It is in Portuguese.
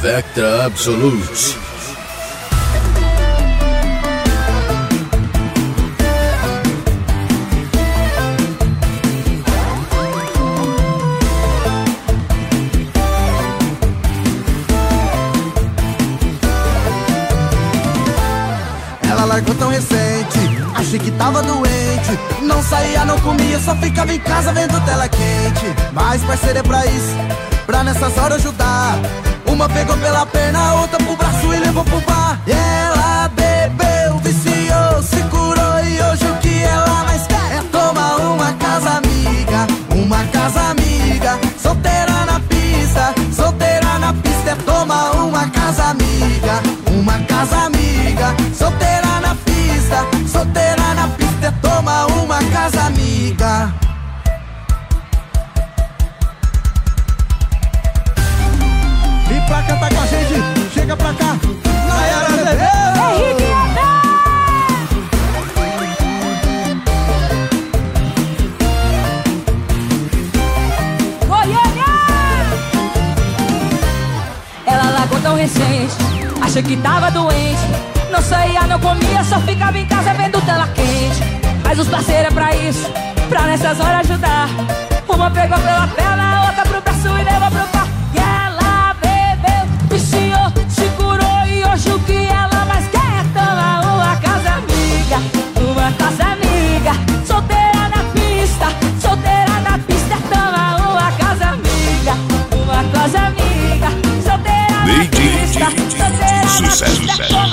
Vectra Absolute. Ela largou tão recente, achei que tava doente. Não saía, não comia, só ficava em casa vendo tela quente. Mas parceiro é pra isso, pra nessas horas ajudar. Uma pegou pela perna, a outra pro braço e levou pro bar. E ela bebeu, viciou, se curou e hoje o que ela mais quer é tomar uma casa amiga. Uma casa amiga, solteira na pista, solteira na pista é tomar uma casa amiga. Uma casa amiga, solteira na pista, solteira na pista é tomar uma casa amiga. Vem pra cantar com a gente, chega pra cá, Nayara Bebel. Henrique Goiânia! Ela largou tão recente, achei que tava doente. Não saía, não comia, só ficava em casa vendo tela quente. Mas os parceiros é pra isso, pra nessas horas ajudar. Uma pegou pela perna, a outra pro braço e levou pro bar. E ela bebeu, viciou, se curou e hoje o que ela mais quer é tomar uma casa amiga. Uma casa amiga, solteira na pista, solteira na pista é tomar uma casa amiga. Uma casa amiga, solteira na pista, solteira na pista.